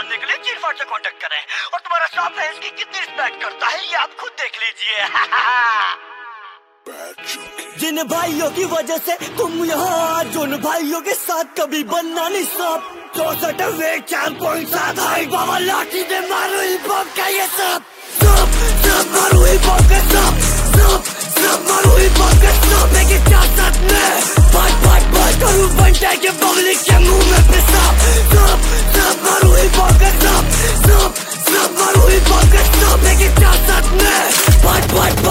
जानने के लिए चीरफाड़ से कांटेक्ट करें और तुम्हारा स्टाफ है इसकी कितनी रिस्पेक्ट करता है ये आप खुद देख लीजिए। जिन भाइयों की वजह से तुम यहाँ, जिन भाइयों के साथ कभी बनना नहीं सब, 64 वेट 4.7 हाइट, बाबा लाठी दे मारो हिप हॉप का ये सब मारो हिप हॉप का सब मारो हिप हॉप का सब, लेके साथ में बात करूँ बनता के पब्लिक के मुंह में पेशाब, सब मारो हिप हॉप का सब मारो हिप हॉप का सब, लेके साथ में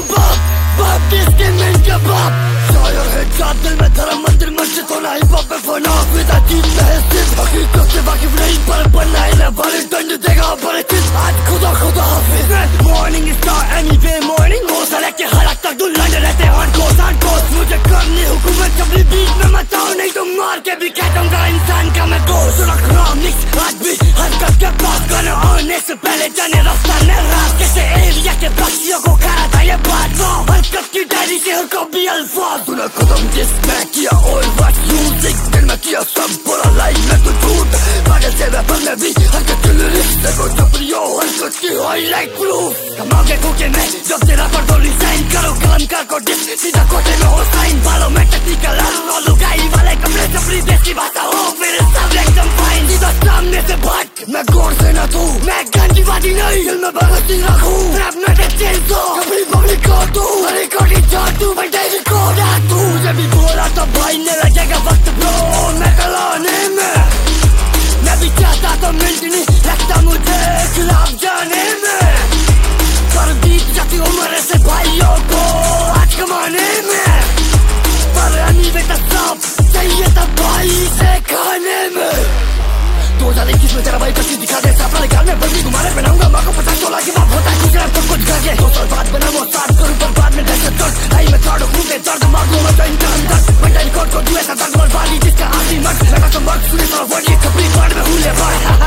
बात किसके मेन के बाप, शायर है चार दिल में धर्म मंदिर मस्जिद होना हिप हॉप में फना, विदा जीत में है सिर्फ हकीकत से वाकिफ नहीं पर बनना है भले दंड देगा भले चित, आज खुदा हाफिज। Morning star any day morning हो साले के हालात तक दुल्हन रहते ऑन कोर्स, मुझे करनी हुकूमत जबरी बीच में मचाओ नहीं तो मार के भी कह दूंगा इंसान का मैं दोस्त, रख रहा मिक्स आज भी हरकत के पास गाने आने से पहले जाने रास्ता ने रात कैसे एरिया के बच्चियों को कहा था ये बात, हरकत की डायरी से हर कभी अल्फाज तूने कदम जिसमें किया और बस म्यूजिक दिल में किया सब बुरा लाइफ में तो झूठ पागल से रैपर में भी हरकत के लिरिक्स देखो चपरियों हरकत की हाईलाइट प्रूफ, कमाओगे कुके में जब तेरा पर तो रिजाइन करो कलमकार को डिस सीधा कोटे में हो साइन, बालों में टेक्निकल और लुगाई वाले कपड़े चपरी देश की भाषा हो मेरे सब एकदम फाइन, सीधा सामने से भाग मैं गौर से न तू मैं गांधीवादी नहीं दिल में भगत सिंह रखूं रैप में चेंज हो कभी पब्लिक को तू अरे कोटी चाटू मैं डायरी को तू मुझे भी बोला तो भाई ने लगेगा वक्त ब्रो मैं कलाने में मैं भी चाहता तो मिनट नहीं लगता मुझे खिलाफ जाने में पर बीत जाती उम्र से भाइयों को आज कमाने में पर अनी बेटा सब चाहिए था भाई से खाने में 2021 में तेरा भाई कसी दिखा दे सापड़ा निकाल में बंदी घुमाने बनाऊंगा माँ को 50 की बात होता है कुछ रैप तुमको दिखा के 2 साल बाद बना वो स्टार्ट करूँ पर बाद में दहशत दर्द आई मैं चढ़ो घूमे दर्द मांगो मैं टाइम दर्द बंदा रिकॉर्ड को दुए सा दर्द और बाली जिसका आखिरी मर्द लगा तो मर्द सुने तो वर्ड ये खपरी बाढ़ में हुले बाढ़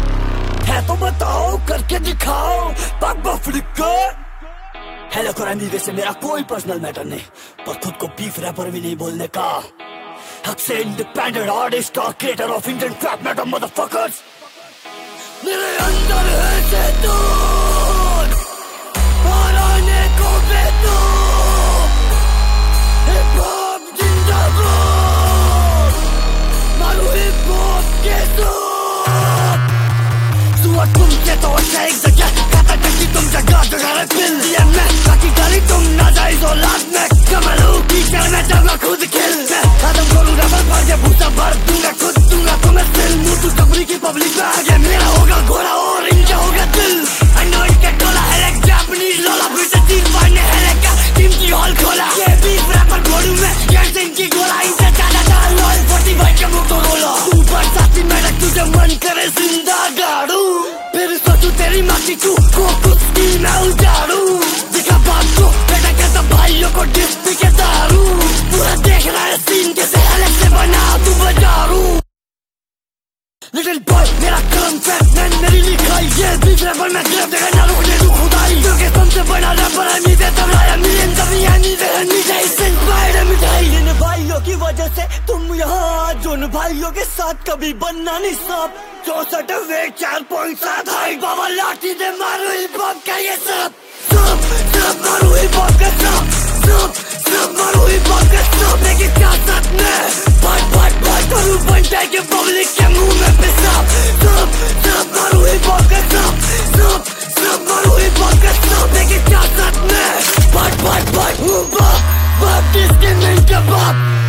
है तो बताओ करके दिखाओ बाबा फ्लिकर हेलो करानी वैसे मेरा कोई पर्सनल मैटर नहीं पर खुद को बीफ रैपर भी नहीं बोलने का हक से इंडिपेंडेंट आर्टिस्ट और creator of Indian trap metal motherfuckers मेरे अंदर है चेतन और आने को बेतुम हिप हॉप जिंदाबाद मारो हिप हॉप के सूप सुअर तुम के तो अच्छा एक जगह खाता टक्की तुम जगह पिल दिया मैं बाकी गाली तुम ना जाइज औलाद में कमलू की करना जब खुद खेल खत्म करूँ रबर भर के भूसा भर दूंगा खुद दूंगा तुम्हें दिल मुँह तू कबरी की पब्लिक में आगे मेरा होगा घोड़ा और इनका होगा दिल अन्नो इनके टोला हेलेक जापानीज लोला फिर से तीन पाने हेलेक का टीम की हॉल खोला ये बीफ रैपर घोड़ू में यार से इनकी गोला इनसे ज्यादा डाल लॉल 40 भाई के मुँह तो रोला तू बरसाती मेढक तुझे मन करे जिंदा गाड़ू फिर सोचू तेरी माँ की तू को कुछ की मैं उजाड़ू दिखा बाप को बेटा कहता भाइयों को डिस पी के दारू पूरा देख रहा है सीन कैसे हेलेक से बना तू बजारू लिटिल बॉय मेरा कलम फैट मैन मेरी लिखाई ये बीफ रैपर में गिरफ्त देगा ना रुकने तू खुदाई क्योंकि तुमसे बड़ा रैपर है मीठे तब लाया मिलियन दबिया नीचे नीचे इससे इंस्पायर्ड है मिठाई इन भाइयों की वजह से तुम यहाँ जो उन भाइयों के साथ कभी बनना नहीं सब 64 वेट 4.7 हाइट बाबा लाठी दे मारो हिप हॉप का ये सब मारो हिप हॉप का सब मारो हिप हॉप का सब लेके साथ में बात करूँ बनता के पब्लिक के मुंह में पेशाब सब मारो हिप हॉप का सब मारो हिप हॉप का सब लेके साथ में बात किसके नहीं के बाप